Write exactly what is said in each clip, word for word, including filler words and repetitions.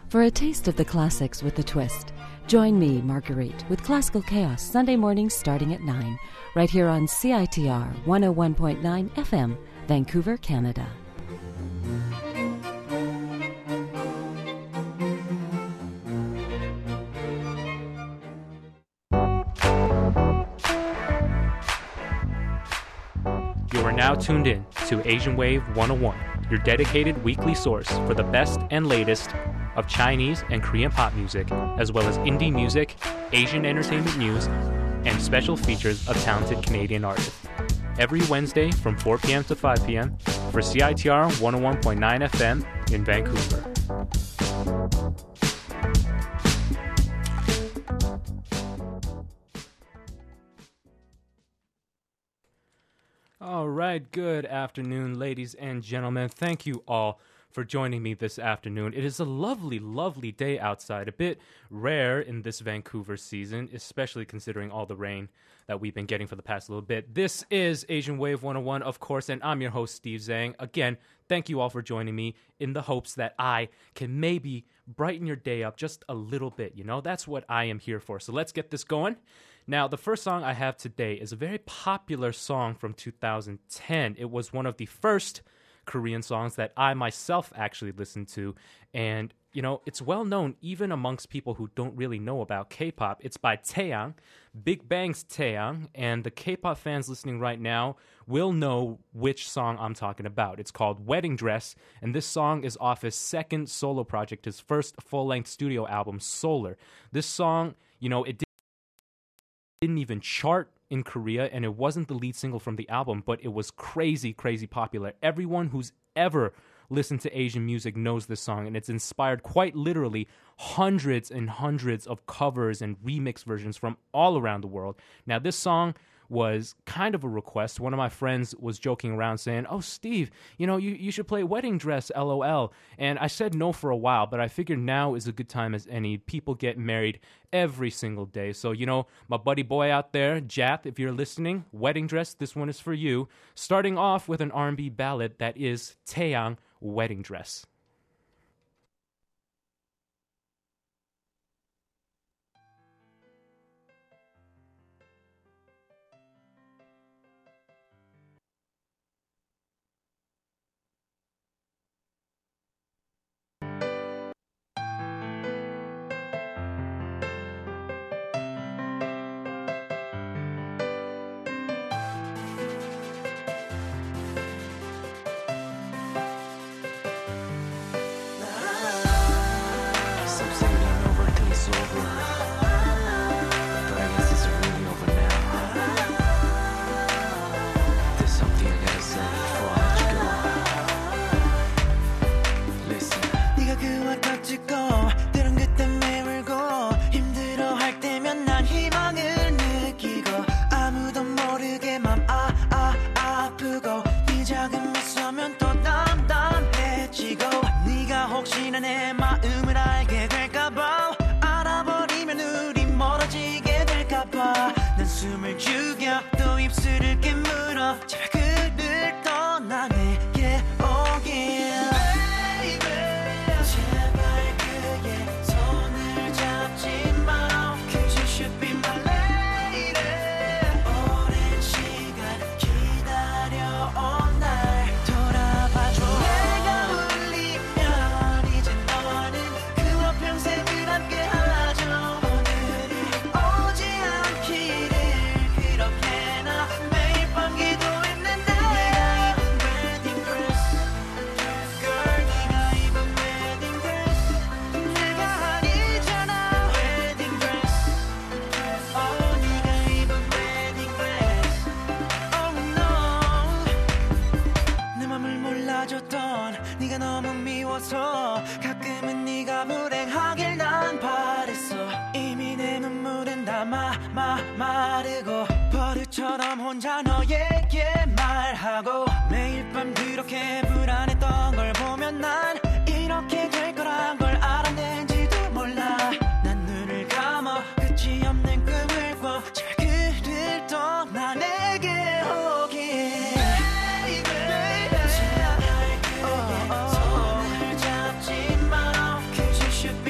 For a taste of the classics with a twist, join me, Marguerite, with Classical Chaos Sunday mornings starting at nine, right here on C I T R one oh one point nine F M, Vancouver, Canada. You are now tuned in to Asian Wave one oh one, your dedicated weekly source for the best and latest of Chinese and Korean pop music, as well as indie music, Asian entertainment news, and special features of talented Canadian artists. Every Wednesday from four p.m. to five p.m. for C I T R one oh one point nine F M in Vancouver. All right, good afternoon, ladies and gentlemen. Thank you all for joining me this afternoon. It is a lovely, lovely day outside. A bit rare in this Vancouver season, especially considering all the rain that we've been getting for the past little bit. This is Asian Wave one oh one, of course, and I'm your host, Steve Zhang. Again, thank you all for joining me in the hopes that I can maybe brighten your day up just a little bit. You know, that's what I am here for. So let's get this going. Now, the first song I have today is a very popular song from two thousand ten. It was one of the first Korean songs that I myself actually listened to. And, you know, it's well known even amongst people who don't really know about K-pop. It's by Taeyang, Big Bang's Taeyang. And the K-pop fans listening right now will know which song I'm talking about. It's called Wedding Dress. And this song is off his second solo project, his first full-length studio album, Solar. This song, you know, it did didn't even chart in Korea, and it wasn't the lead single from the album, but it was crazy, crazy popular. Everyone who's ever listened to Asian music knows this song, and it's inspired quite literally hundreds and hundreds of covers and remix versions from all around the world. Now, this song was kind of a request. One of my friends was joking around saying, "Oh, Steve, you know, you, you should play Wedding Dress, LOL." And I said no for a while, but I figured now is a good time as any. People get married every single day. So, you know, my buddy boy out there, Jath, if you're listening, Wedding Dress, this one is for you. Starting off with an R and B ballad that is Taeyang, Wedding Dress. Should be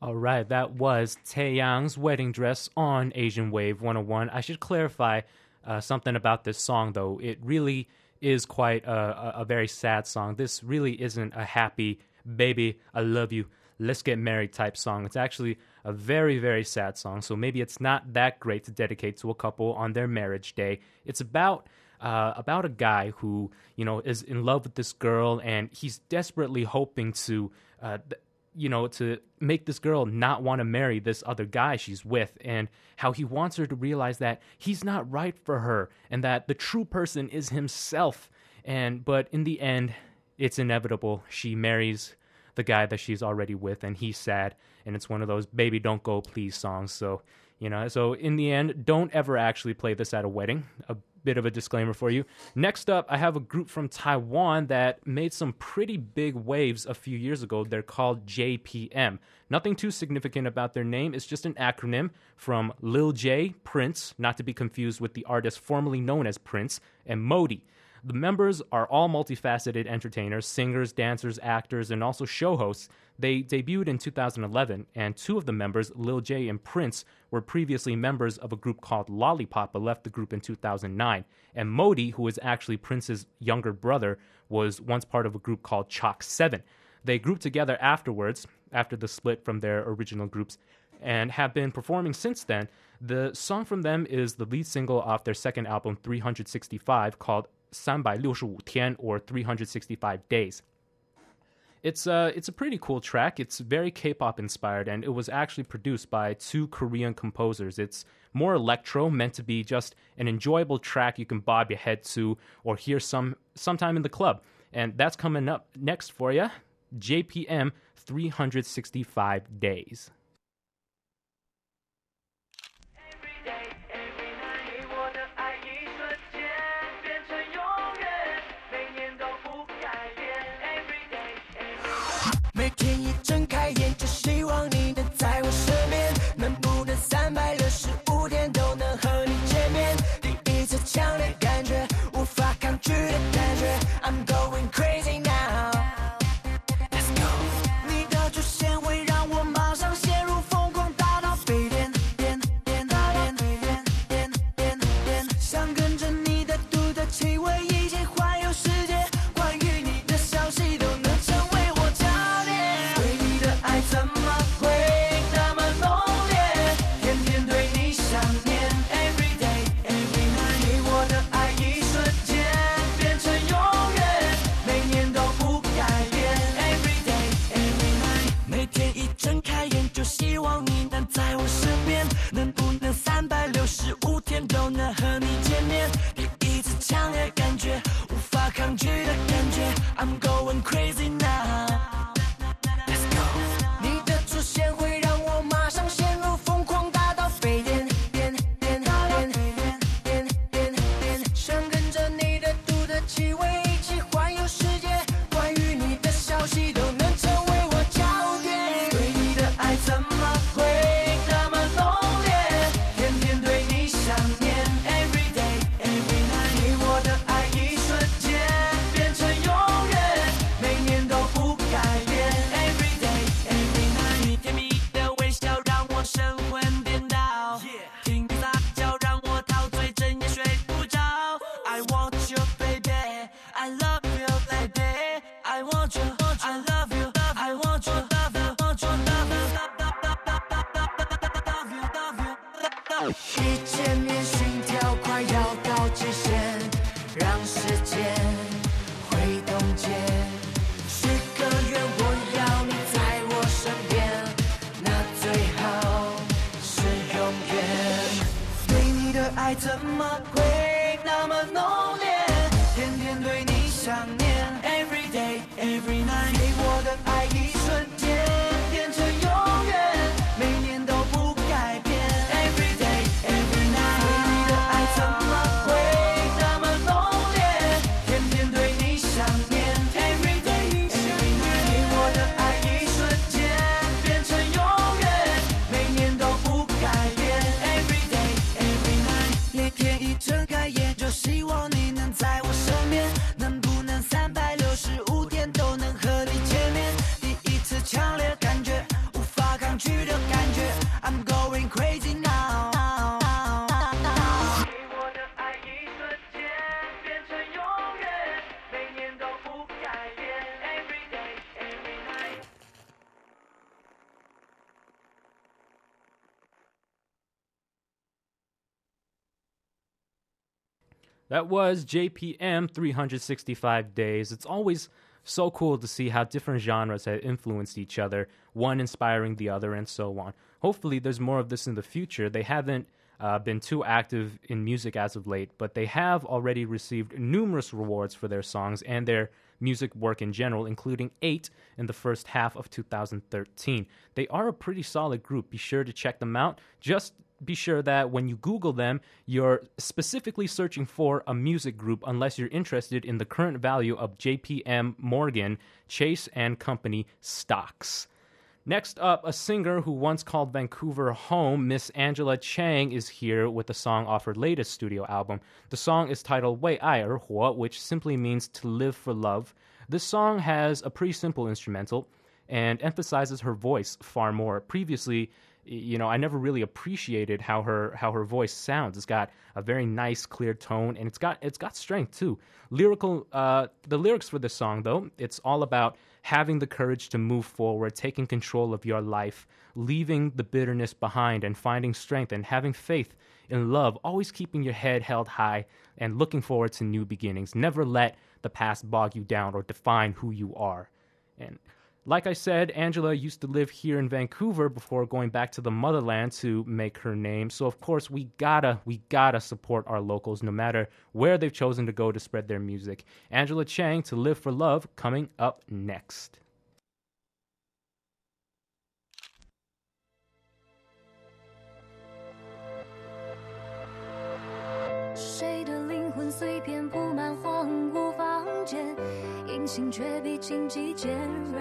All right, that was Taeyang's Wedding Dress on Asian Wave one oh one. I should clarify uh, something about this song, though. It really is quite a, a, a very sad song. This really isn't a happy, baby, I love you, let's get married type song. It's actually a very, very sad song, so maybe it's not that great to dedicate to a couple on their marriage day. It's about uh, about a guy who, you know, is in love with this girl, and he's desperately hoping to... Uh, th- you know, to make this girl not want to marry this other guy she's with, and how he wants her to realize that he's not right for her and that the true person is himself. And but in the end, it's inevitable. She marries the guy that she's already with, and he's sad. And it's one of those baby don't go please songs. So, you know, so in the end, don't ever actually play this at a wedding. A bit of a disclaimer for you. Next up, I have a group from Taiwan that made some pretty big waves a few years ago. They're called J P M. Nothing too significant about their name. It's just an acronym from Lil J, Prince, not to be confused with the artist formerly known as Prince, and Modi. The members are all multifaceted entertainers, singers, dancers, actors, and also show hosts. They debuted in two thousand eleven, and two of the members, Lil J and Prince, were previously members of a group called Lollipop, but left the group in two thousand nine. And Modi, who is actually Prince's younger brother, was once part of a group called Chalk seven. They grouped together afterwards, after the split from their original groups, and have been performing since then. The song from them is the lead single off their second album, three sixty-five, called三百六十五天, or three hundred sixty-five days. It's a, it's a pretty cool track. It's very K-pop inspired, and it was actually produced by two Korean composers. It's more electro, meant to be just an enjoyable track you can bob your head to or hear some sometime in the club. And that's coming up next for you, J P M, three hundred sixty-five days. I'm going crazy now. Let's go. 你的出现会让我马上陷入疯狂，大到飞颠颠颠颠颠颠颠颠，想跟着你的独特气味一起环游世界。关于你的消息都能成为我焦点。对你的爱怎么会那么浓烈？天天对你想念。Every day, every night， 给我的爱一瞬间变成永远。 每年都不改变 Every day, every night， 每天一睁开眼就希望你能在我身边，能不能三百六十五天都能和你见面？第一次强烈感觉，无法抗拒的感觉 I'm going crazy now Let's go。 你的出现会让我马上陷入疯狂，大到飞颠颠颠颠颠颠颠颠，想跟着你的独特气味一起环游世界。关于你的消息都能成为我焦点。对你的爱怎么会那么浓烈？天天对你想念。Every day, every night， 给我的爱一瞬间变成永远，每年都不改变。Every day, every night， 你甜蜜的微笑让我神魂颠倒，听你撒娇让我陶醉，整夜睡不着。I want you, baby, I love you, baby, I want you, I love you, I want you, love you, want you, love you, love you, love you, love you。一见面心跳快要到极限，让时间挥动键，许个愿我要你在我身边，那最好是永远。对你的爱怎么会那么浓烈？天天对你想念。Every day, every night， 给我的爱一瞬间变成永远，每年都不改变。Every day, every night， 对你的爱怎么会那么浓烈？天天对你想念。Every day, every night， 给我的爱一瞬间变成永远，每年都不改变。Every day, every night， 每天一睁 That was J P M three sixty-five Days. It's always so cool to see how different genres have influenced each other, one inspiring the other, and so on. Hopefully, there's more of this in the future. They haven't uh, been too active in music as of late, but they have already received numerous rewards for their songs and their music work in general, including eight in the first half of two thousand thirteen. They are a pretty solid group. Be sure to check them out. Just be sure that when you Google them, you're specifically searching for a music group unless you're interested in the current value of J P M Morgan, Chase and Company stocks. Next up, a singer who once called Vancouver home, Miss Angela Chang, is here with the song off her latest studio album. The song is titled 为爱而活, which simply means to live for love. This song has a pretty simple instrumental and emphasizes her voice far more. Previously, you know, I never really appreciated how her how her voice sounds. It's got a very nice, clear tone, and it's got it's got strength too. Lyrical, uh, the lyrics for this song, though, it's all about having the courage to move forward, taking control of your life, leaving the bitterness behind, and finding strength and having faith in love. Always keeping your head held high and looking forward to new beginnings. Never let the past bog you down or define who you are. And like I said, Angela used to live here in Vancouver before going back to the motherland to make her name. So, of course, we gotta, we gotta support our locals no matter where they've chosen to go to spread their music. Angela Chang, To Live for Love, coming up next. 谁的灵魂碎片铺满荒芜房间，隐形却比荆棘尖锐。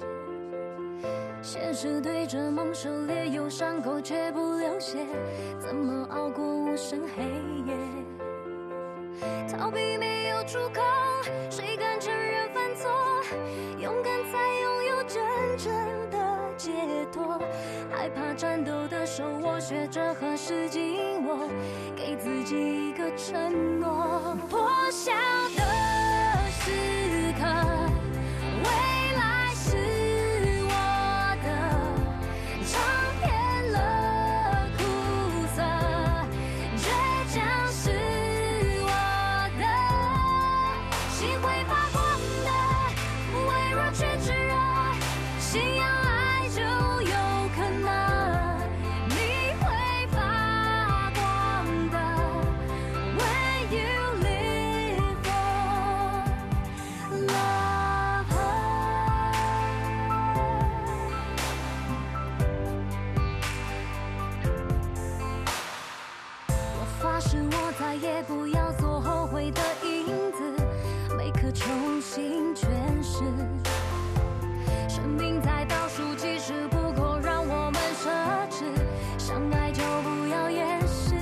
现实对着梦狩猎，有伤口却不流血，怎么熬过无声黑夜？逃避没有出口，谁敢承认犯错？勇敢才拥有真正的解脱。害怕战斗的手，我学着何时紧握，给自己一个承诺。破晓的时刻，未来是我的，尝遍了苦涩，倔强是我的，心会发光的，微弱却炙热，信仰爱就有可能，你会发光的。When you live for love， 我发誓我再也不要做后悔的影子，每刻重新诠释。生命在倒数计时不够让我们奢侈，相爱就不要掩饰。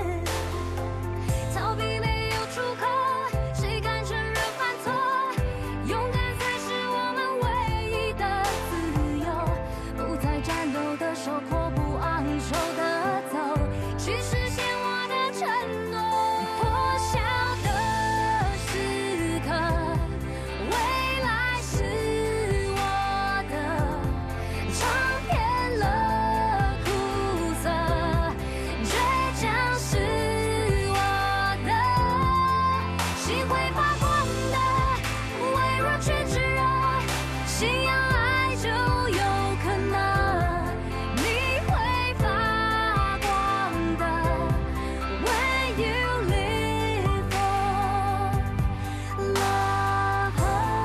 逃避没有出口，谁敢承认犯错？勇敢才是我们唯一的自由，不再战斗的手，阔步昂首的走，去实现我的承诺。破晓的时刻，未来是我的，尝遍了苦涩，倔强是我的，心会发光的，微弱却炙热，信仰爱就有可能，你会发光的。When you live for love，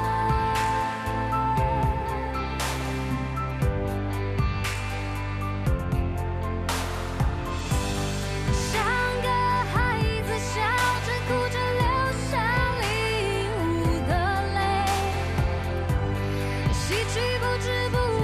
像个孩子笑着哭着流上领悟的泪，洗去不知不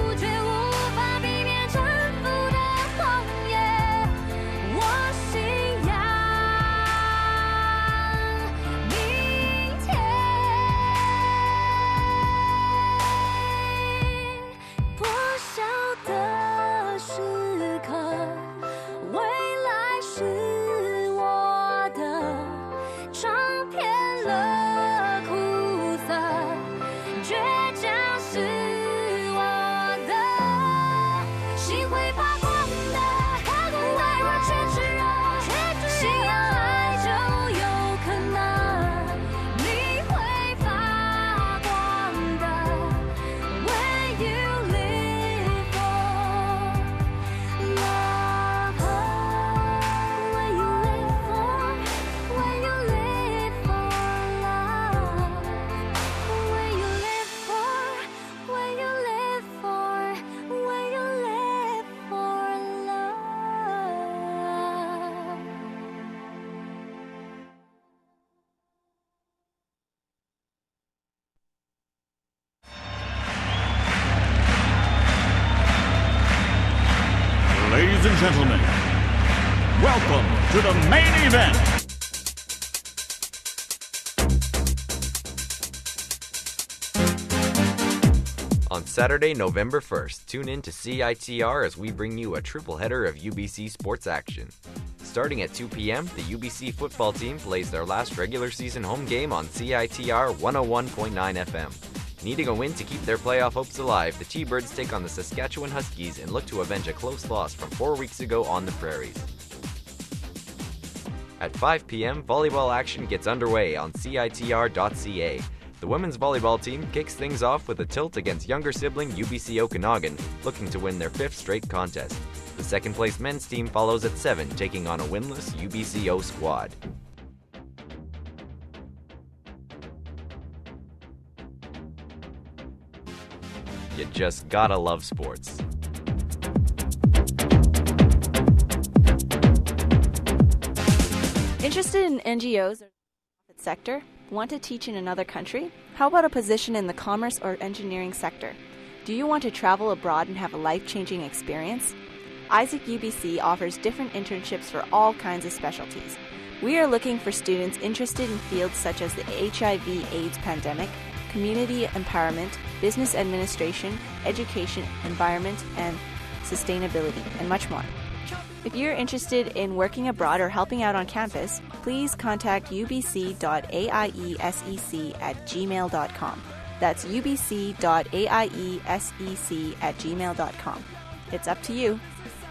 Ladies and gentlemen, welcome to the main event. On Saturday, November first, tune in to C I T R as we bring you a triple header of U B C sports action. Starting at two p.m., the U B C football team plays their last regular season home game on C I T R one oh one point nine F M. Needing a win to keep their playoff hopes alive, the T-Birds take on the Saskatchewan Huskies and look to avenge a close loss from four weeks ago on the prairies. At five p.m., volleyball action gets underway on C I T R dot C A. The women's volleyball team kicks things off with a tilt against younger sibling U B C Okanagan, looking to win their fifth straight contest. The second-place men's team follows at seven, taking on a winless U B C O squad. You just gotta love sports. Interested in N G Os or the sector? Want to teach in another country? How about a position in the commerce or engineering sector? Do you want to travel abroad and have a life-changing experience? Isaac U B C offers different internships for all kinds of specialties. We are looking for students interested in fields such as the H I V AIDS pandemic, community empowerment, business administration, education, environment, and sustainability, and much more. If you're interested in working abroad or helping out on campus, please contact u b c dot a i e s e c at gmail dot com. That's u b c dot a i e s e c at gmail dot com. It's up to you.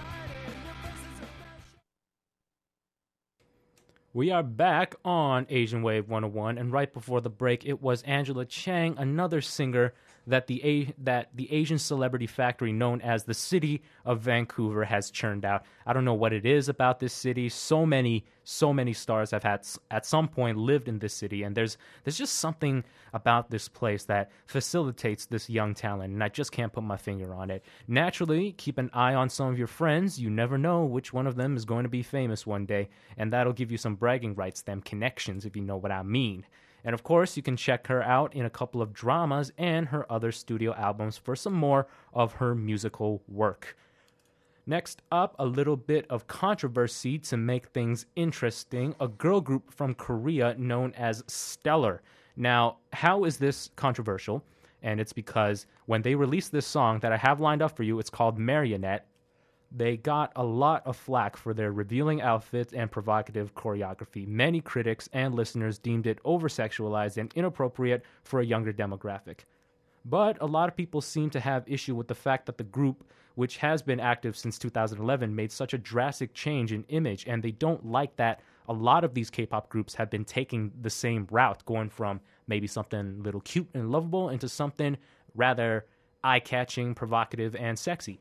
We are back on Asian Wave one oh one, and right before the break, it was Angela Chang, another singer that the A- that the Asian celebrity factory known as the City of Vancouver has churned out. I don't know what it is about this city. So many, so many stars have had at some point lived in this city, and there's there's just something about this place that facilitates this young talent, and I just can't put my finger on it. Naturally, keep an eye on some of your friends. You never know which one of them is going to be famous one day, and that'll give you some bragging rights, them connections, if you know what I mean. And of course, you can check her out in a couple of dramas and her other studio albums for some more of her musical work. Next up, a little bit of controversy to make things interesting. A girl group from Korea known as Stellar. Now, how is this controversial? And it's because when they released this song that I have lined up for you, it's called Marionette. They got a lot of flack for their revealing outfits and provocative choreography. Many critics and listeners deemed it over-sexualized and inappropriate for a younger demographic. But a lot of people seem to have issue with the fact that the group, which has been active since two thousand eleven, made such a drastic change in image, and they don't like that a lot of these K-pop groups have been taking the same route, going from maybe something a little cute and lovable into something rather eye-catching, provocative, and sexy.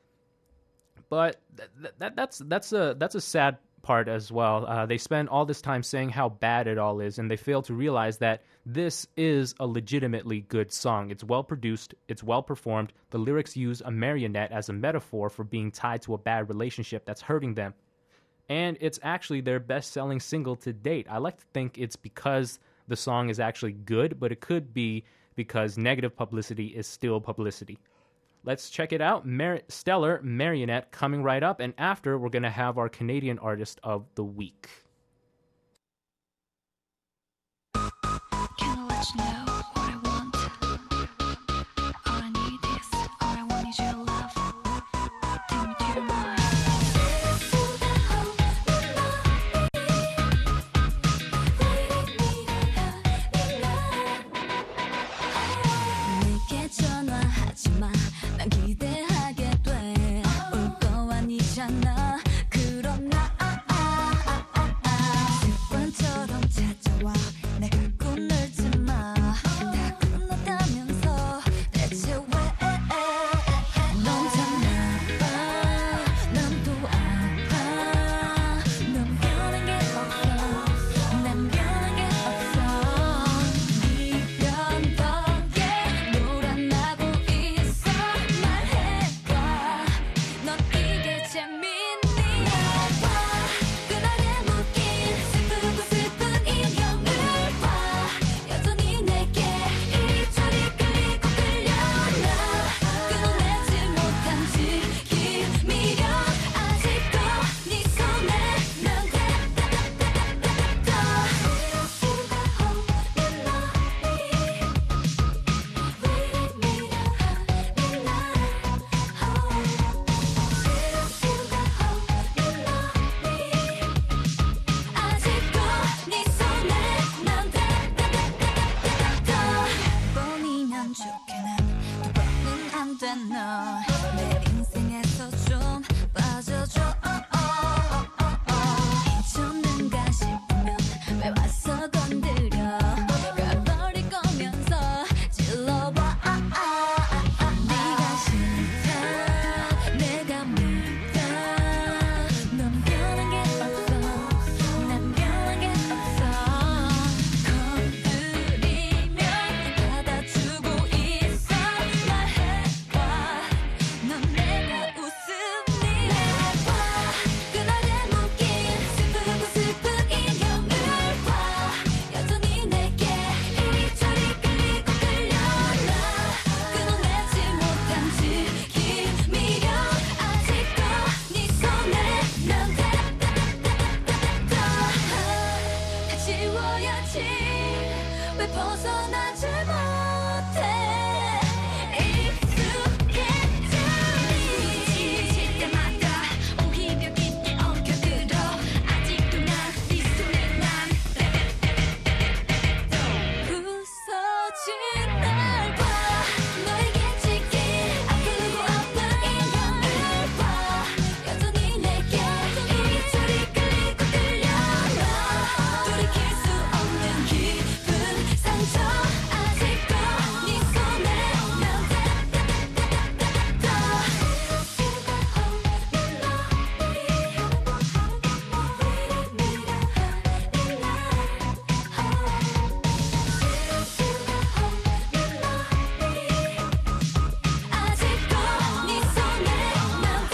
But th- th- that's that's a that's a sad part as well. Uh, they spend all this time saying how bad it all is, and they fail to realize that this is a legitimately good song. It's well produced, it's well performed. The lyrics use a marionette as a metaphor for being tied to a bad relationship that's hurting them. And it's actually their best-selling single to date. I like to think it's because the song is actually good, but it could be because negative publicity is still publicity. Let's check it out. Mar- Stellar, Marionette, coming right up. And after, we're going to have our Canadian Artist of the Week. Can I let you know what I want? All I need is, all I want is your love. Take me to your mind. 내게 전화하지 마. 난 기대하게 돼. 올 거 아니잖아. 그럼 나 난 너 내 인생에서 좀 빠져줘 잊었는가 싶으면 왜 와서 건드려 가버릴 거면서 질러봐 네가 싫다 내가 밉다 넌 변한 게 없어 난 변한 게 없어 건드리면 받아주고 있어 말해봐 넌 내가 웃음니 내봐 그날의 묶인 슬프고 슬픈 인형을 봐 여전히 내게 이리저리 끌리고 끌려나 끊어내지 못한 지기 미련 아직도 네 손에 난 다 지워야지 왜 벗어나질 못해 익숙해지니 지칠 때마다 오히려 깊게 엉켜들어 아직도 난 네 손에 난 부서진 날 봐 너에게 지킨 아프고 아픈 인형을 봐 여전히 내게 이리저리 끌리고 끌려나 돌이킬 수 없는 깊은 상처 아직도 네 손에 난 아직도 네 손에 난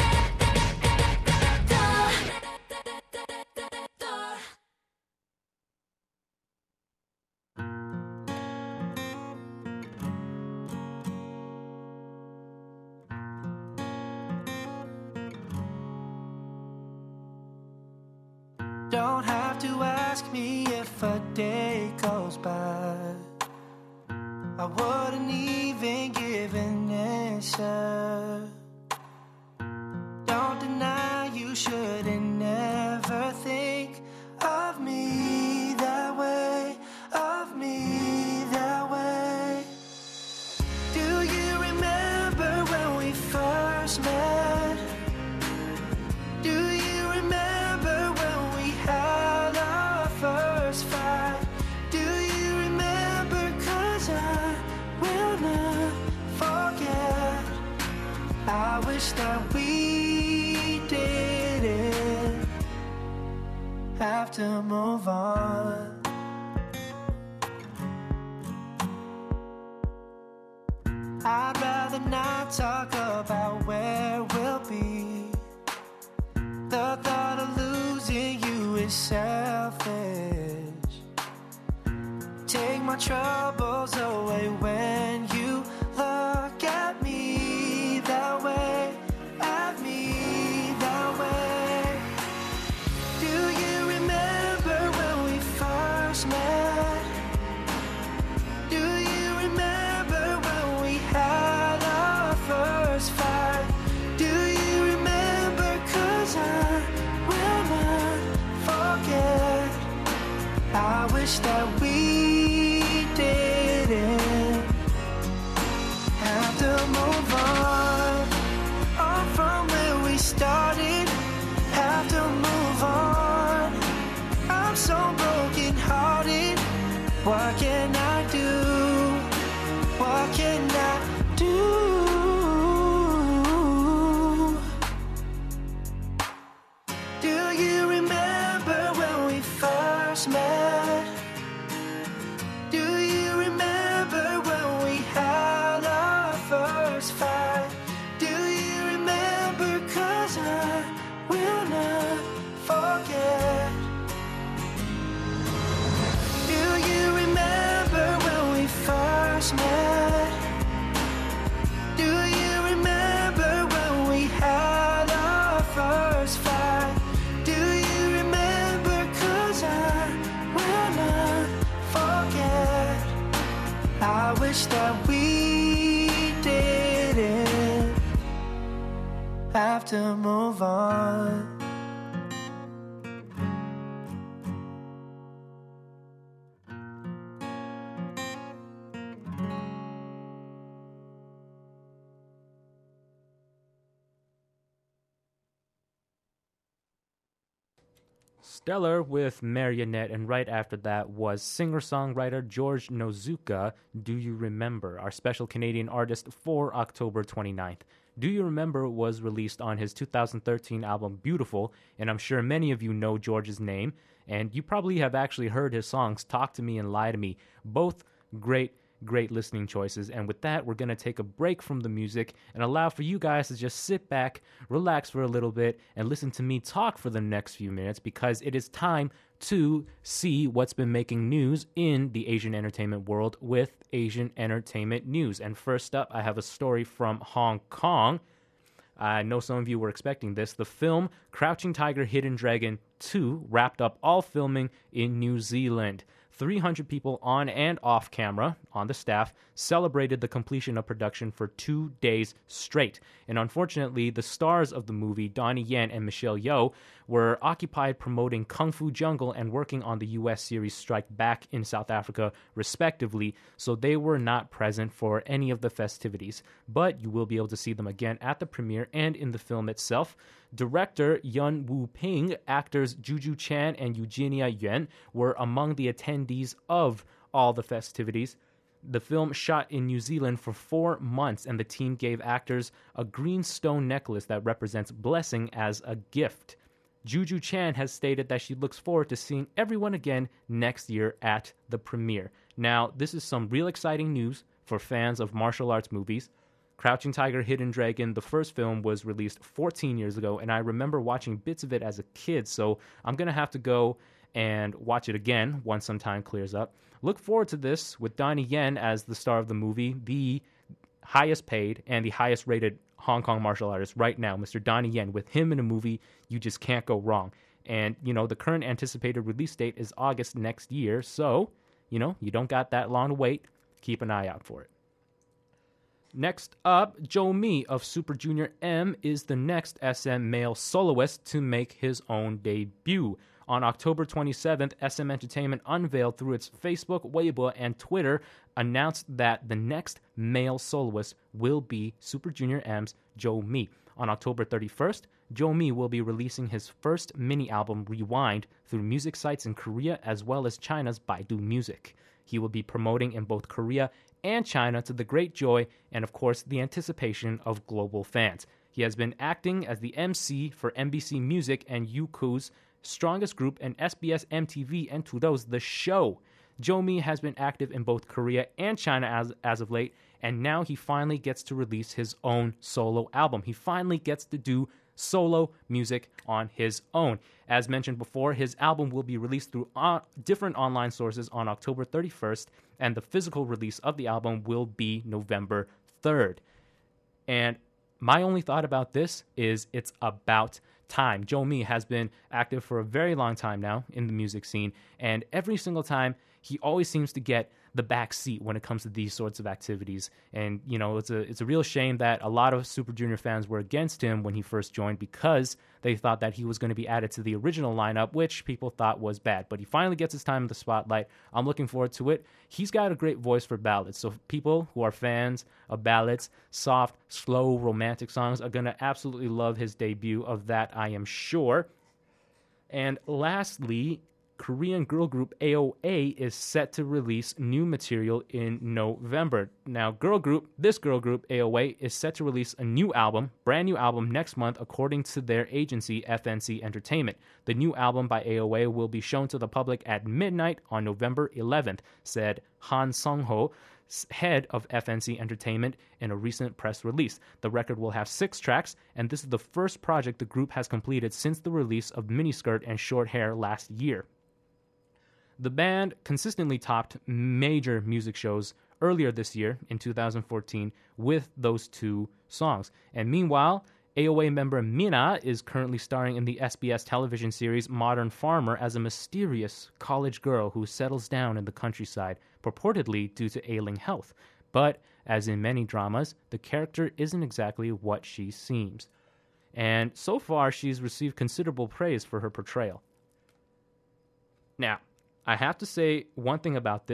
Don't have to ask me if a day goes by. I wouldn't even give an answer. Don't deny you shouldn't never think of me that way, of me that way. Do you remember when we first met? Do you remember when we had our first fight? Do you remember? 'Cause I will not forget. I wish that we didn't have to move on. I'd rather not talk about where we'll be. The thought of losing you is selfish. Take my troubles away when you look at me that way, at me that way. Do you remember when we first met? Do you remember when we had our first fight? Do you remember? 'Cause I will not forget. I wish that we didn't have to move on, on from where we started. Have to move on. I'm so broken hearted. What can I do? What can I do? Do you remember when we first met? Do you remember when we had our first fight? Do you remember? 'Cause I will not forget. Do you remember when we first met? Do you remember when we had our first fight? Do you remember? 'Cause I will not forget. I wish that we didn't have to move on. Stellar with Marionette, and right after that was singer-songwriter George Nozuka, Do You Remember, our special Canadian artist for October twenty-ninth. Do You Remember was released on his two thousand thirteen album Beautiful, and I'm sure many of you know George's name, and you probably have actually heard his songs Talk to Me and Lie to Me, both great Great listening choices. And with that, we're going to take a break from the music and allow for you guys to just sit back, relax for a little bit, and listen to me talk for the next few minutes, because it is time to see what's been making news in the Asian entertainment world with Asian Entertainment News. And first up, I have a story from Hong Kong. I know some of you were expecting this. The film Crouching Tiger, Hidden Dragon two wrapped up all filming in New Zealand. three hundred people on and off camera, on the staff, celebrated the completion of production for two days straight. And unfortunately, the stars of the movie, Donnie Yen and Michelle Yeoh, were occupied promoting Kung Fu Jungle and working on the U S series Strike Back in South Africa, respectively, so they were not present for any of the festivities. But you will be able to see them again at the premiere and in the film itself. Director Yun Woo Ping, actors Juju Chan and Eugenia Yuan were among the attendees of all the festivities. The film shot in New Zealand for four months, and the team gave actors a green stone necklace that represents blessing as a gift. Juju Chan has stated that she looks forward to seeing everyone again next year at the premiere. Now, this is some real exciting news for fans of martial arts movies. Crouching Tiger, Hidden Dragon, the first film, was released fourteen years ago, and I remember watching bits of it as a kid, so I'm going to have to go and watch it again once some time clears up. Look forward to this with Donnie Yen as the star of the movie, the highest paid and the highest rated Hong Kong martial artist right now, Mister Donnie Yen. With him in a movie, you just can't go wrong. And, you know, the current anticipated release date is August next year, so, you know, you don't got that long to wait. Keep an eye out for it. Next up, Joe Mi of Super Junior M is the next S M male soloist to make his own debut. On October twenty-seventh, S M Entertainment unveiled through its Facebook, Weibo, and Twitter, announced that the next male soloist will be Super Junior M's Joe Mi. On October thirty-first, Joe Mi will be releasing his first mini-album, Rewind, through music sites in Korea as well as China's Baidu Music. He will be promoting in both Korea and China to the great joy and, of course, the anticipation of global fans. He has been acting as the M C for M B C Music and Youku's Strongest Group and S B S M T V and Tudor's The Show. Joe Mi has been active in both Korea and China as, as of late, and now he finally gets to release his own solo album. He finally gets to do solo music on his own. As mentioned before, his album will be released through uh, different online sources on October thirty-first, and the physical release of the album will be November third. And my only thought about this is it's about time. Joe Mi has been active for a very long time now in the music scene, and every single time he always seems to get the back seat when it comes to these sorts of activities. And, you know, it's a it's a real shame that a lot of Super Junior fans were against him when he first joined, because they thought that he was going to be added to the original lineup, which people thought was bad. But he finally gets his time in the spotlight. I'm looking forward to it. He's got a great voice for ballads, so people who are fans of ballads, soft, slow, romantic songs, are going to absolutely love his debut. Of that, I am sure. And lastly, Korean girl group A O A is set to release new material in November. Now, girl group, this girl group, A O A, is set to release a new album, brand new album, next month, according to their agency, F N C Entertainment. The new album by A O A will be shown to the public at midnight on November eleventh, said Han Sung-ho, head of F N C Entertainment, in a recent press release. The record will have six tracks, and this is the first project the group has completed since the release of Miniskirt and Short Hair last year. The band consistently topped major music shows earlier this year, in two thousand fourteen, with those two songs. And meanwhile, A O A member Mina is currently starring in the S B S television series Modern Farmer as a mysterious college girl who settles down in the countryside, purportedly due to ailing health. But, as in many dramas, the character isn't exactly what she seems. And so far, she's received considerable praise for her portrayal. Now, I have to say one thing about this.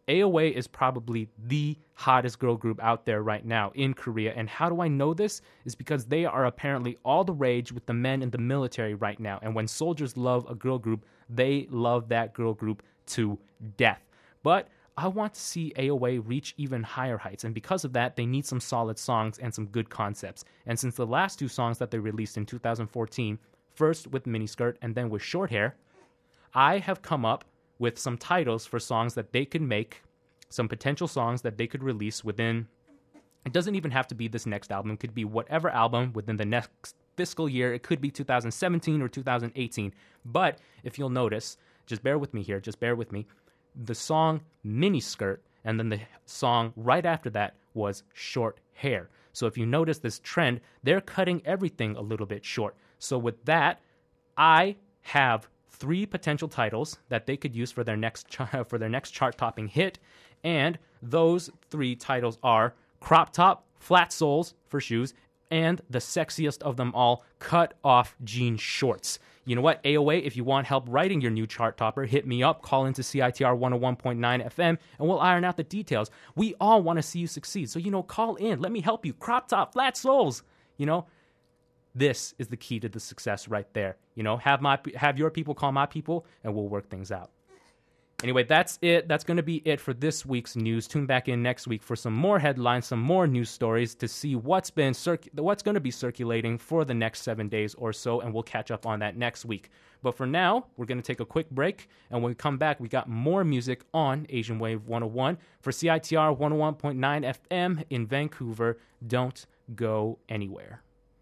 A O A is probably the hottest girl group out there right now in Korea. And how do I know this? Is because they are apparently all the rage with the men in the military right now. And when soldiers love a girl group, they love that girl group to death. But I want to see A O A reach even higher heights, and because of that, they need some solid songs and some good concepts. And since the last two songs that they released in two thousand fourteen, first with Miniskirt and then with Short Hair, I have come up with some titles for songs that they could make, some potential songs that they could release within, it doesn't even have to be this next album, it could be whatever album within the next fiscal year, it could be two thousand seventeen or two thousand eighteen, but if you'll notice, just bear with me here, just bear with me, the song Miniskirt, and then the song right after that was Short Hair. So if you notice this trend, they're cutting everything a little bit short. So with that, I have three potential titles that they could use for their next ch- for their next chart-topping hit, and those three titles are Crop Top, Flat Soles for shoes, and the sexiest of them all, Cut Off Jean Shorts. You know what, A O A, if you want help writing your new chart topper, hit me up, call into C I T R one oh one point nine F M, and we'll iron out the details. We all want to see you succeed, so, you know, call in, let me help you. Crop Top, Flat Soles, you know. This is the key to the success right there. You know, have my have your people call my people, and we'll work things out. Anyway, that's it. That's going to be it for this week's news. Tune back in next week for some more headlines, some more news stories to see what's been circ- what's going to be circulating for the next seven days or so, and we'll catch up on that next week. But for now, we're going to take a quick break, and when we come back, we got more music on Asian Wave one oh one for C I T R one oh one point nine F M in Vancouver. Don't go anywhere.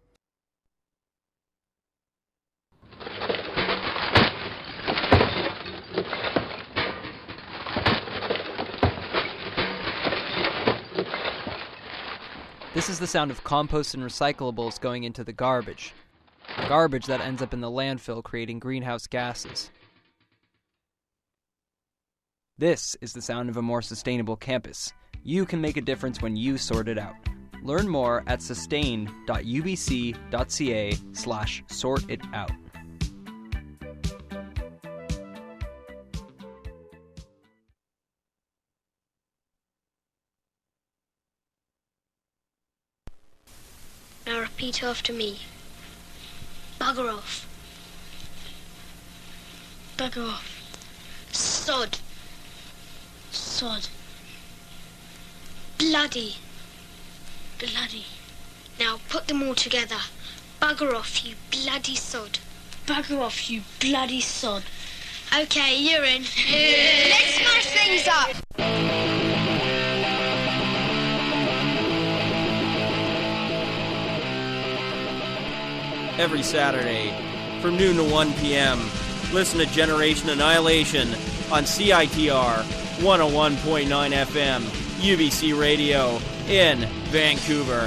This is the sound of compost and recyclables going into the garbage. Garbage that ends up in the landfill creating greenhouse gases. This is the sound of a more sustainable campus. You can make a difference when you sort it out. Learn more at sustain dot u b c dot c a slash sort it out. Now repeat after me. Bugger off. Bugger off. Sod. Sod. Bloody. Bloody. Now put them all together. Bugger off, you bloody sod. Bugger off, you bloody sod. Okay, you're in. Let's smash things up. Every Saturday from noon to one p.m. Listen to Generation Annihilation on C I T R one oh one point nine F M, U B C Radio in Vancouver.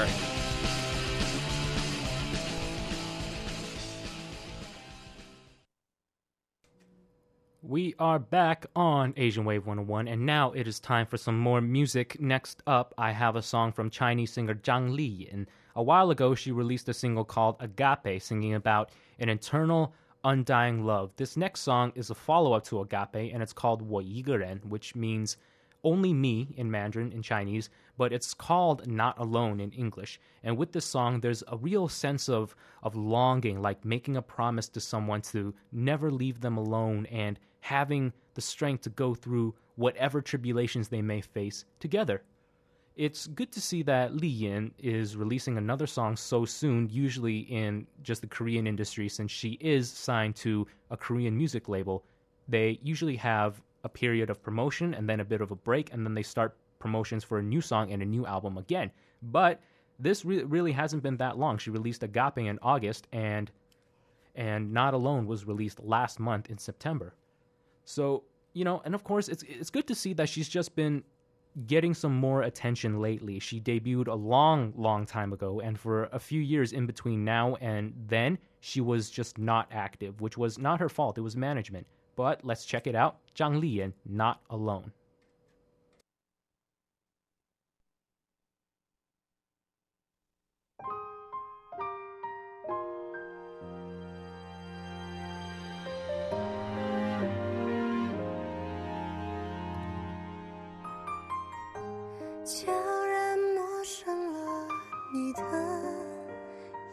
We are back on Asian Wave one oh one, and now it is time for some more music. Next up, I have a song from Chinese singer Zhang Li, and a while ago, she released a single called Agape, singing about an eternal, undying love. This next song is a follow-up to Agape, and it's called 我一个人, which means only me in Mandarin, in Chinese, but it's called Not Alone in English. And with this song, there's a real sense of, of longing, like making a promise to someone to never leave them alone and having the strength to go through whatever tribulations they may face together. It's good to see that Li Yin is releasing another song so soon, usually in just the Korean industry, since she is signed to a Korean music label. They usually have a period of promotion and then a bit of a break, and then they start promotions for a new song and a new album again. But this re- really hasn't been that long. She released Agape in August, and and Not Alone was released last month in September. So, you know, and of course, it's it's good to see that she's just been getting some more attention lately. She debuted a long, long time ago, and for a few years in between now and then, she was just not active, which was not her fault. It was management. But let's check it out. Zhang Li and Not Alone.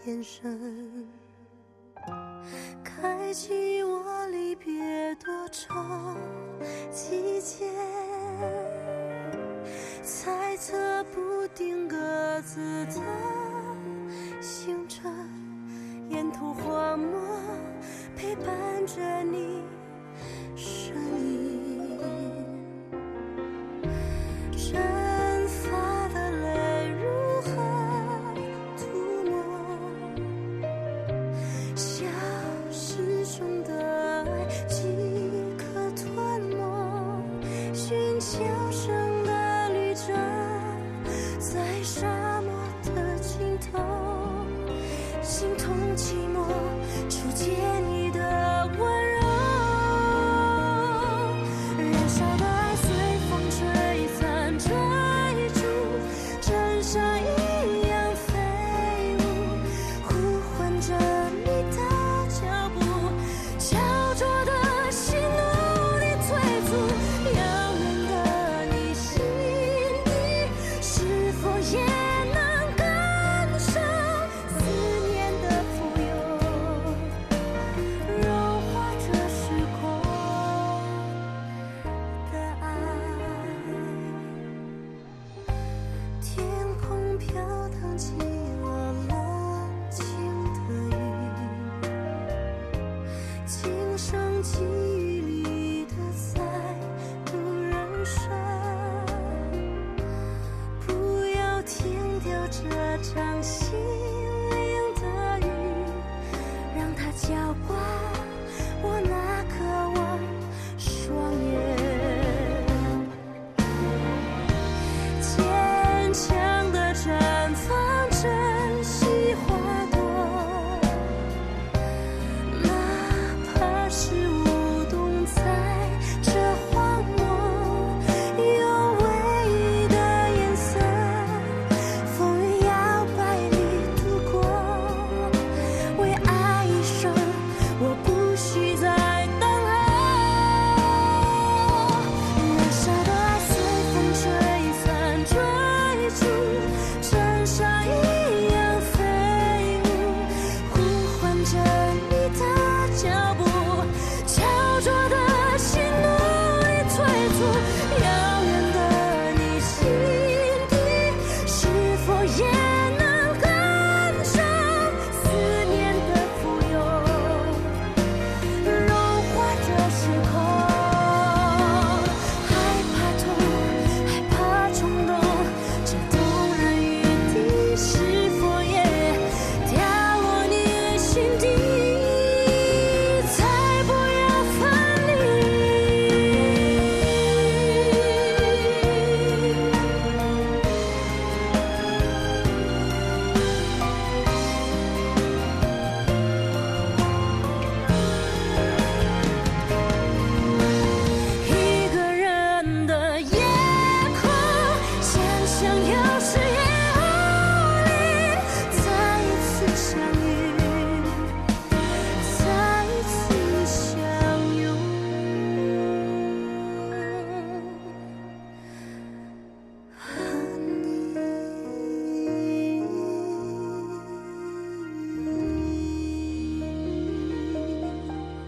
眼神，开启我离别多长季节，猜测不定各自的行程，沿途荒漠陪伴着你身影，蒸发的泪如何涂抹，消失中的爱即可吞没，寻求生的旅程，在沙漠的尽头，心痛寂寞，触见你的温柔，燃烧的爱随风吹散追逐，真沙一样飞舞，呼唤着你的脚步，焦灼的心努力催促，遥远的你心底是否也能感受思念的浮游，融化这时空的爱。天空飘荡起了冷清的雨，今生际遇里的再度人生，不要停掉这场心灵的雨，让它浇灌我那渴望双眼，坚强地绽放珍惜花朵，哪怕是舞动在这荒漠，有唯一的颜色，风雨摇摆里度过，为爱一生，我不需再等候，燃烧的爱随风吹散追逐，真沙一样飞舞，呼唤着你的脚步，焦灼的心努力催促，遥远的你心底是否也能感受思念的浮游，融化这时空，害怕痛，害怕冲动，这动人雨滴是否也掉落你心底，才不要分离。一个人的夜空，想象有时也无力，再一次相遇，再一次相拥。和你。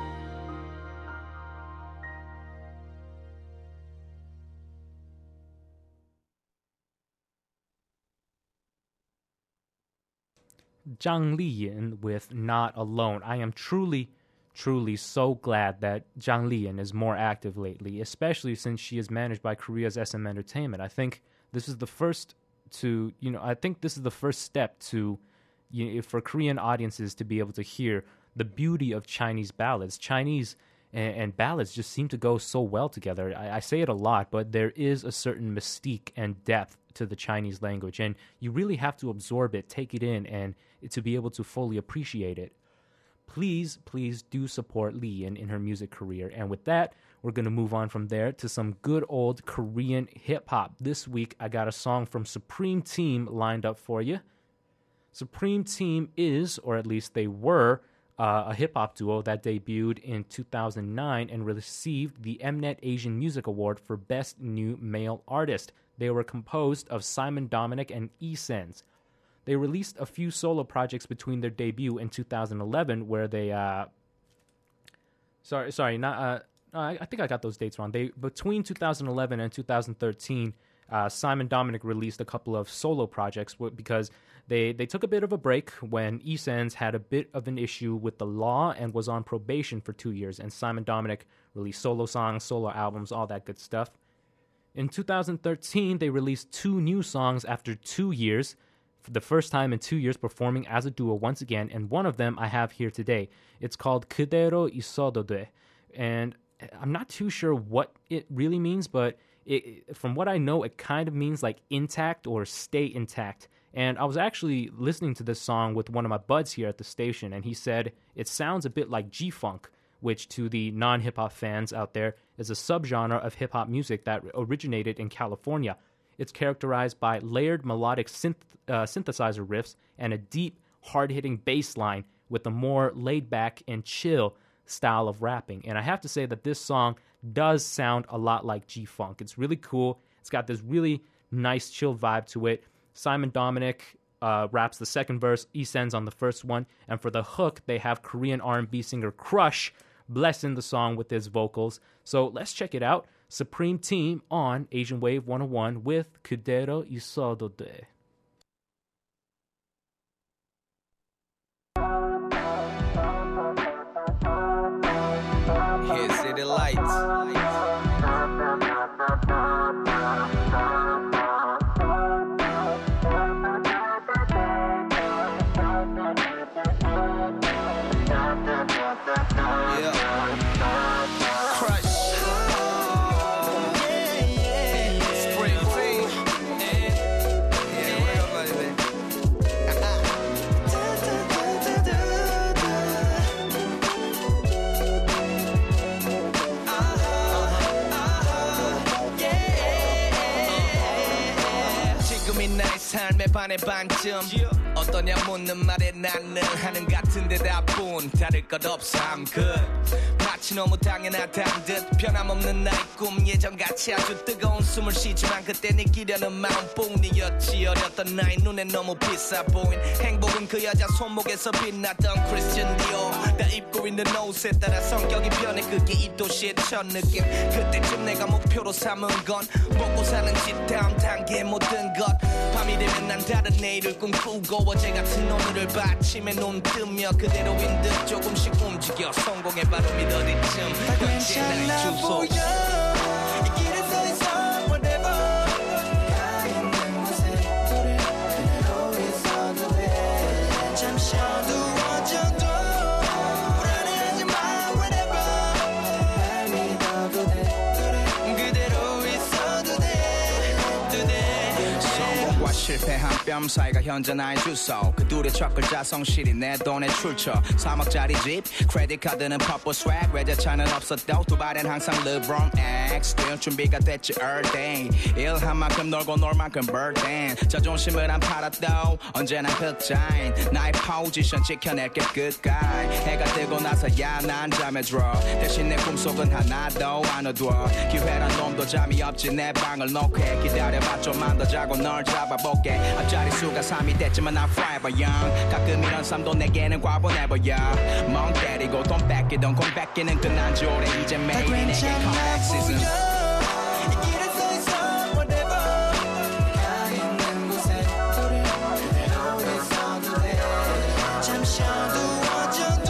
Zhang Liyan with Not Alone. I am truly, truly so glad that Zhang Liyan is more active lately, especially since she is managed by Korea's S M Entertainment. I think this is the first to, you know, I think this is the first step to, you know, for Korean audiences to be able to hear the beauty of Chinese ballads. Chinese and, and ballads just seem to go so well together. I, I say it a lot, but there is a certain mystique and depth to the Chinese language, and you really have to absorb it, take it in, and to be able to fully appreciate it. Please, please do support Lee in, in her music career. And with that, we're going to move on from there to some good old Korean hip-hop. This week, I got a song from Supreme Team lined up for you. Supreme Team is, or at least they were, uh, a hip-hop duo that debuted in two thousand nine and received the Mnet Asian Music Award for Best New Male Artist. They were composed of Simon Dominic and E-Sense. they released a few solo projects between their debut in two thousand eleven, where they, uh, sorry, sorry, not, uh, I, I think I got those dates wrong. They between two thousand eleven and two thousand thirteen, uh, Simon Dominic released a couple of solo projects w- because they they took a bit of a break when E-Sense had a bit of an issue with the law and was on probation for two years. And Simon Dominic released solo songs, solo albums, all that good stuff. In two thousand thirteen, they released two new songs after two years, for the first time in two years performing as a duo once again, and one of them I have here today. It's called 그대로 있어도 돼, and I'm not too sure what it really means, but it, from what I know, it kind of means like intact or stay intact. And I was actually listening to this song with one of my buds here at the station, and he said it sounds a bit like G-Funk, which to the non-hip-hop fans out there is a subgenre of hip-hop music that originated in California. It's characterized by layered melodic synth, uh, synthesizer riffs and a deep, hard-hitting bass line with a more laid-back and chill style of rapping. And I have to say that this song does sound a lot like G-Funk. It's really cool. It's got this really nice, chill vibe to it. Simon Dominic uh, raps the second verse, E-Sense on the first one, and for the hook, they have Korean R and B singer Crush blessing the song with his vocals. So let's check it out. Supreme Team on Asian Wave one oh one with 그대로 있어도 돼. Here's City Lights. 삶의 반의 반쯤 어떠냐 묻는 말에 나는 하는 같은 대답은 다를 것 없어 I'm good 마치 너무 당연하단 듯 변함없는 나의 꿈 예전같이 아주 뜨거운 숨을 쉬지만 그때 느끼려는 마음뿐이었지 어렸던 나의 눈에 너무 비싸 보인 행복은 그 여자 손목에서 빛났던 크리스천 디오 다 입고 있는 옷에 따라 성격이 변해 그게 이 도시의 첫 느낌 그때쯤 내가 목표로 삼은 건 먹고 사는 집 다음 단계의 모든 것 밤이 되면 난 다른 내일을 꿈꾸고 어제 같은 오늘을 받침에 눈 뜨며 그대로인 듯 조금씩 움직여 성공의 발음이 어디쯤 현재 나의 주소 이 길에 서 있어 whatever 가 있는 곳에 노래 그대로 있어도 돼 잠시 어두워져도 불안해하지 마 whatever 날 믿어도 돼 그대로 있어도 돼 성공과 실패 한 뼘 사이가 현재 나의 주소 그 둘의 첫 글자 성실히 내 돈의 출처 삼억짜리 집 크레딧 카드는 퍼플 스웩 외제차는 없었도 두 발엔 항상 르브론 X still 준비가 됐지 earthing 일한 만큼 놀고 놀 만큼 birthday 자존심을 안 팔았도 언제나 흑자인 나의 포지션 지켜낼게 끝까지 해가 뜨고 나서야 난 잠에 들어 대신 내 꿈속은 하나도 안 어두워 기회란 놈도 잠이 없지 내 방을 놓게 기다려봐 좀만 더 자고 널 잡아볼게 앞자리 수가 삼이 됐지만 I'm forever young 가끔 이런 삶도 내게는 과분해 보여 멍 때리고 돈 뺏기던 공 뺏기는 끝난 지 오래 이제 매일 내게 comeback season 이 길에 서 있어 whatever 가 있는 곳에 노래 그대로 있어도 돼 잠시 어두워져도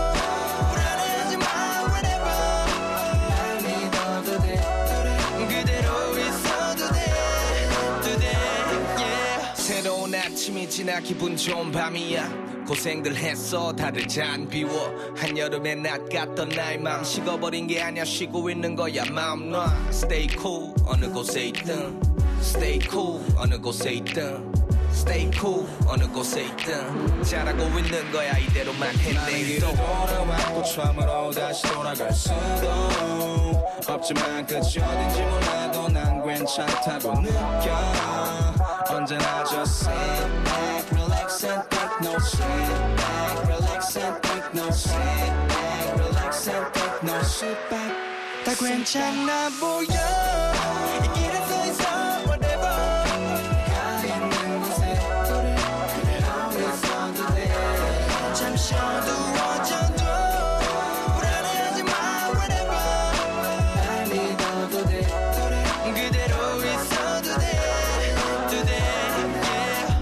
불안해하지 마 whatever 날 믿어도 돼 그대로 있어도 돼 새로운 아침이 지나 기분 좋은 밤이야 고생들 했어 다들 잔 비워 한여름의 낮 같던 나의 마음 식어버린 게 아니야 쉬고 있는 거야 마음 놔 Stay cool 어느 곳에 있든 Stay cool 어느 곳에 있든 Stay cool 어느 곳에 있든 잘하고 있는 거야 이대로만 해내 또 돌아왔고 처음으로 다시 돌아갈 수도 없지만 끝이 어딘지 몰라도 난 괜찮다고 느껴 언제나 just sit back relax and take no sit back relax and take no sit back relax and take no sit back 다 괜찮아 보여 이 길에 서 있어 whatever 가 있는 곳에 노래 어두워져도 불안해하지 마 whatever 날 믿어도 돼 그대로 있어도 돼 today yeah.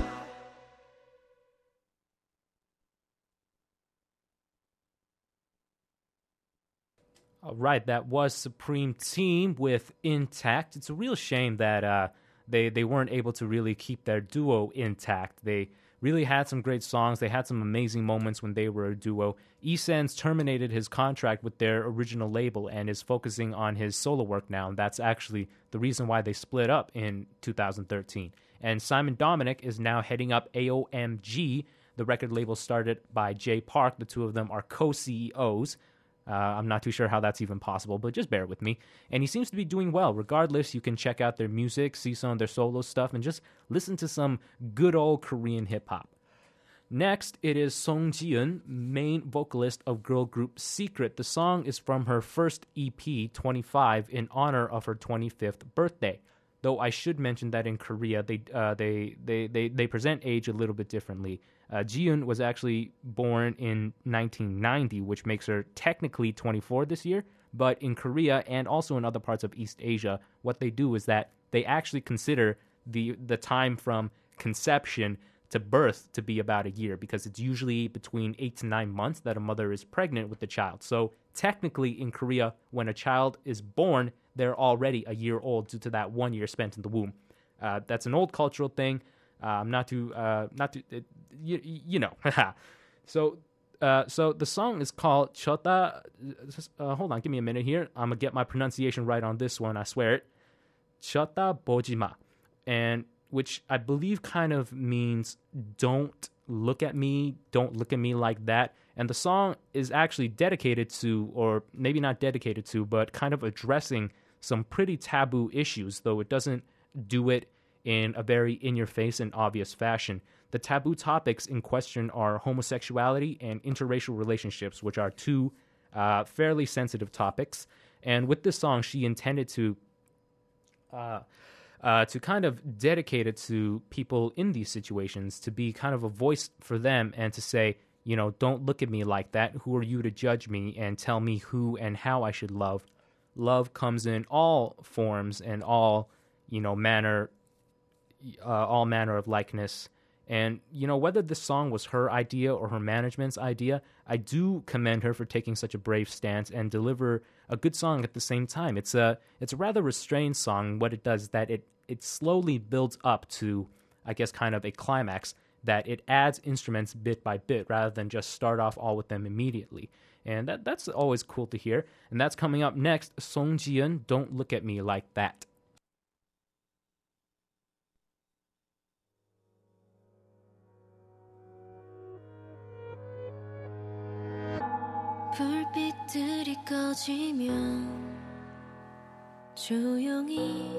All right, that was Supreme Team with Intact. It's a real shame that uh, they they weren't able to really keep their duo intact. They really had some great songs. They had some amazing moments when they were a duo. E-Sen's terminated his contract with their original label and is focusing on his solo work now. And that's actually the reason why they split up in two thousand thirteen. And Simon Dominic is now heading up A O M G, the record label started by Jay Park. The two of them are co-C E Os. Uh, I'm not too sure how that's even possible, but just bear with me. And he seems to be doing well. Regardless, you can check out their music, see some of their solo stuff, and just listen to some good old Korean hip-hop. Next, it is Song Ji-eun, main vocalist of girl group Secret. The song is from her first E P, twenty-five, in honor of her twenty-fifth birthday. Though I should mention that in Korea, they uh, they, they, they, they present age a little bit differently. Uh, Ji-eun was actually born in nineteen ninety, which makes her technically twenty-four this year. But in Korea and also in other parts of East Asia, what they do is that they actually consider the the time from conception to birth to be about a year, because it's usually between eight to nine months that a mother is pregnant with the child. So technically in Korea, when a child is born, they're already a year old due to that one year spent in the womb. Uh, that's an old cultural thing. Uh, not too, uh, not too, uh, you, you know. so, uh, so the song is called Chota. Uh, hold on, give me a minute here. I'm gonna get my pronunciation right on this one. I swear it. Chota Bojima, and which I believe kind of means "don't look at me, don't look at me like that." And the song is actually dedicated to, or maybe not dedicated to, but kind of addressing some pretty taboo issues, though it doesn't do it in a very in-your-face and obvious fashion. The taboo topics in question are homosexuality and interracial relationships, which are two uh, fairly sensitive topics. And with this song, she intended to uh, uh, to kind of dedicate it to people in these situations, to be kind of a voice for them and to say, you know, don't look at me like that. Who are you to judge me and tell me who and how I should love? Love comes in all forms and all, you know, manner Uh, all manner of likeness. And, you know, whether this song was her idea or her management's idea, I do commend her for taking such a brave stance and deliver a good song at the same time. It's a it's a rather restrained song. What it does is that it, it slowly builds up to, I guess, kind of a climax, that it adds instruments bit by bit rather than just start off all with them immediately. And that that's always cool to hear. And that's coming up next. Song Ji-eun, Don't Look at Me Like That. 불빛들이 꺼지면 조용히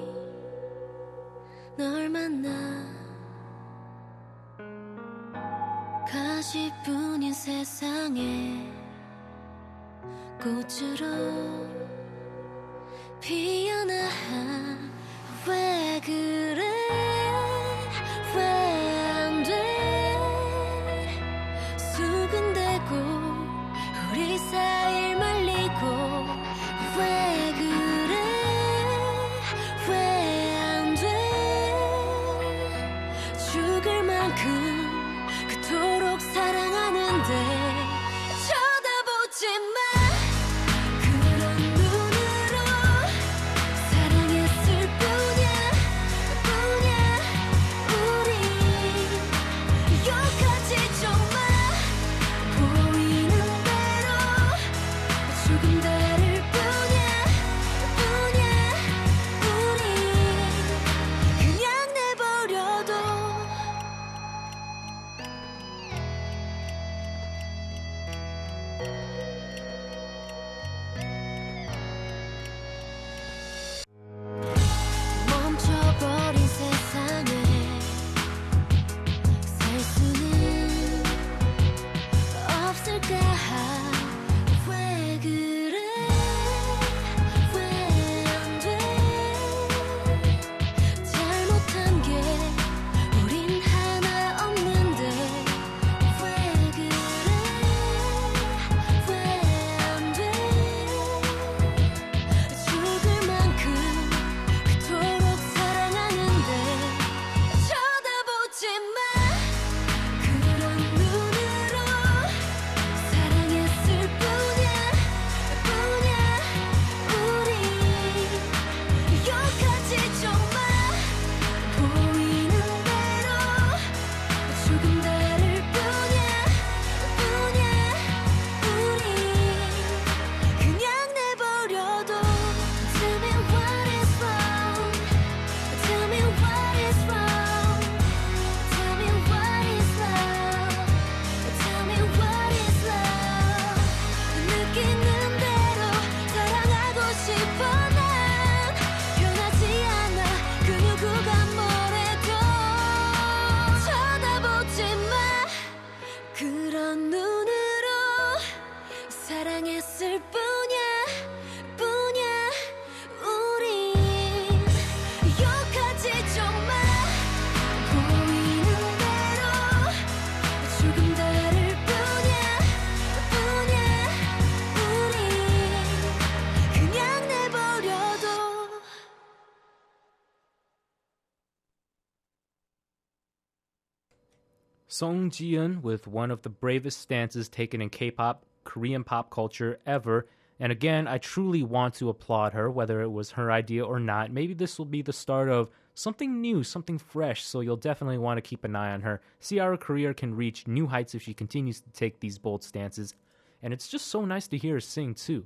널 만나 가시뿐인 세상에 꽃으로 피어나 왜 그래 왜 안 돼 수근대고 우리 사이를 말리고 왜 그래 왜 안 돼 죽을 만큼 그토록 사랑하는데 쳐다보지 마 그런 눈으로 사랑했을 뿐이야 뿐이야 그런 눈으로 사랑했을 뿐이야 뿐이야 우리 욕하지 좀 마 보이는 대로 조금 다를 뿐이야 뿐이야 우리 그냥 내버려둬. Song Ji-eun with one of the bravest stances taken in K-pop, Korean pop culture ever. And again, I truly want to applaud her, whether it was her idea or not. Maybe this will be the start of something new, something fresh, so you'll definitely want to keep an eye on her. See how her career can reach new heights if she continues to take these bold stances. And it's just so nice to hear her sing, too.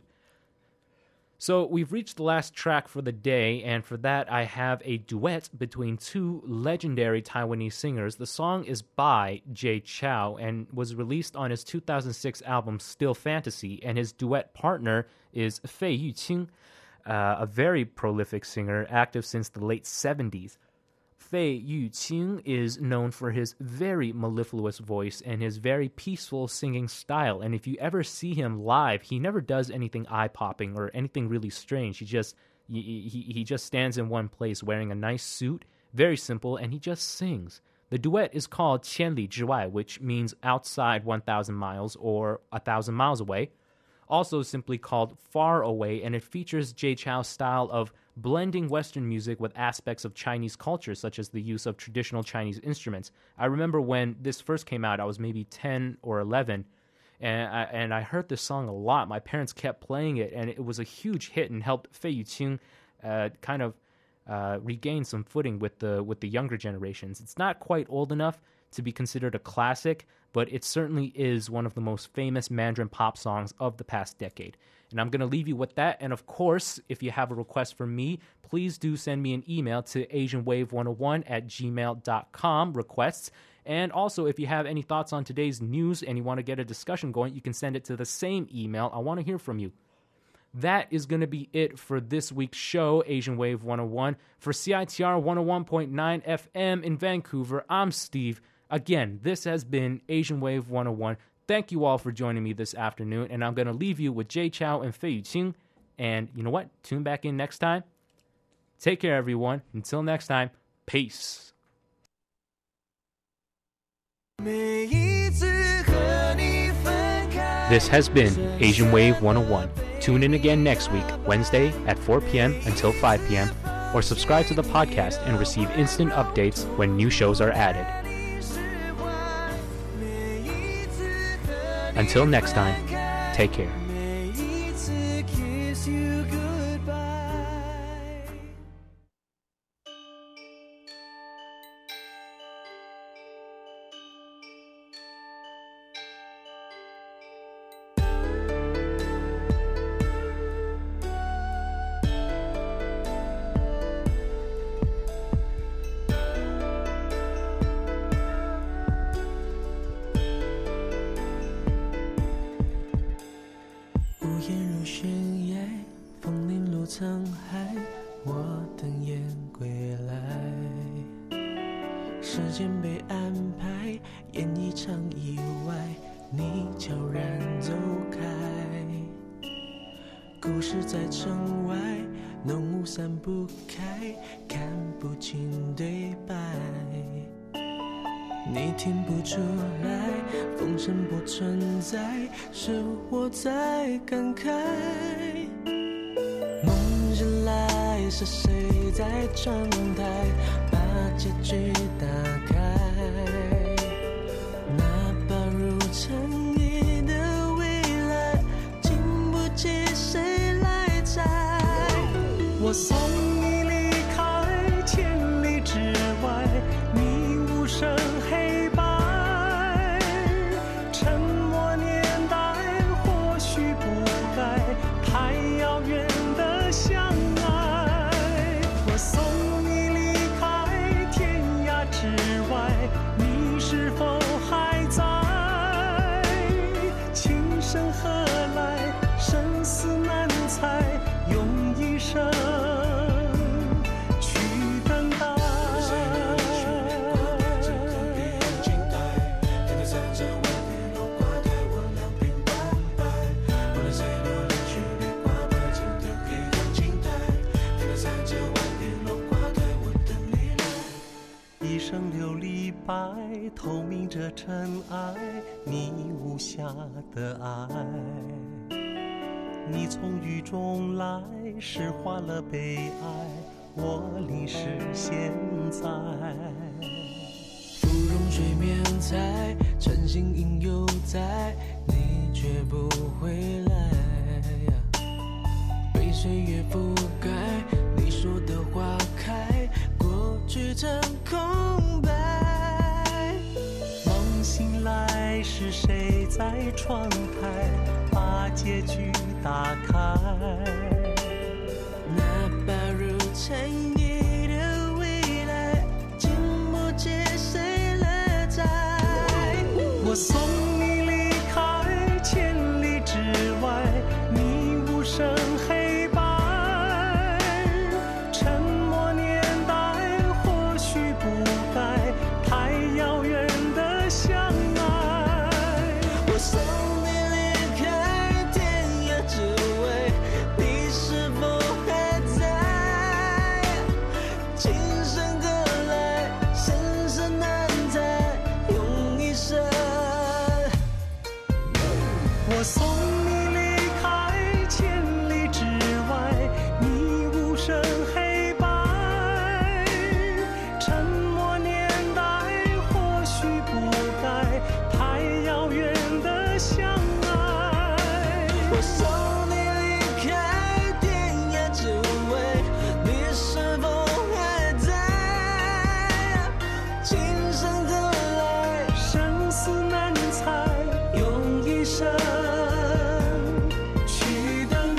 So we've reached the last track for the day, and for that I have a duet between two legendary Taiwanese singers. The song is by Jay Chou and was released on his two thousand six album Still Fantasy, and his duet partner is Fei Yuqing, uh, a very prolific singer, active since the late seventies. Fei Yuqing is known for his very mellifluous voice and his very peaceful singing style. And if you ever see him live, he never does anything eye-popping or anything really strange. He just he, he, he just stands in one place wearing a nice suit, very simple, and he just sings. The duet is called Qian Li Zhi Wai, which means outside one thousand miles or one thousand miles away. Also simply called Far Away, and it features Jay Chou's style of blending Western music with aspects of Chinese culture, such as the use of traditional Chinese instruments. I remember when this first came out, I was maybe ten or eleven, and I, and I heard this song a lot. My parents kept playing it, and it was a huge hit and helped Fei Yuqing uh, kind of uh, regain some footing with the with the younger generations. It's not quite old enough to be considered a classic, but it certainly is one of the most famous Mandarin pop songs of the past decade. And I'm going to leave you with that. And of course, if you have a request from me, please do send me an email to asian wave one oh one at gmail dot com requests. And also, if you have any thoughts on today's news and you want to get a discussion going, you can send it to the same email. I want to hear from you. That is going to be it for this week's show, Asian Wave one oh one. For C I T R one oh one point nine F M in Vancouver, I'm Steve. Again, this has been Asian Wave one oh one. Thank you all for joining me this afternoon, and I'm going to leave you with Jay Chou and Fei Yuqing. And you know what? Tune back in next time. Take care, everyone. Until next time, peace. This has been Asian Wave one oh one. Tune in again next week, Wednesday at four p.m. until five p.m., or subscribe to the podcast and receive instant updates when new shows are added. Until next time, take care. 透明着尘埃，你无瑕的爱。你从雨中来，释化了悲哀，我淋湿现在。 芙蓉水面在，晨星影犹在，你却不回来。被岁月覆盖，你说的花开，过去成空白。 梦醒来是谁在窗台把结局打开？ 哪怕如尘埃的未来，经不起谁来摘。 我送你离开千里之外，你无声黑白。沉默年代或许不该太遥远的相爱。 我送你离开天涯之外，你是否还在？今生可来，生死难猜，用一生。 我送你离开千里之外，你无声黑白。沉默年代或许不该太遥远的相爱。 我送你离开天涯之外，你是否还在？今生可来， 生死难猜， 用一生去等待。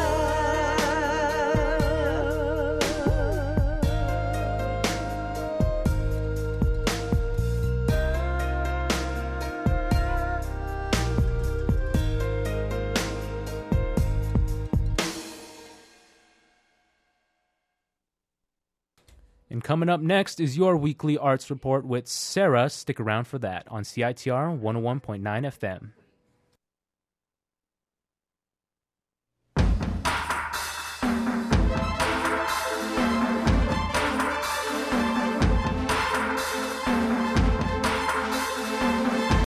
And coming up next is your weekly arts report with Sarah. Stick around for that on C I T R one oh one point nine F M.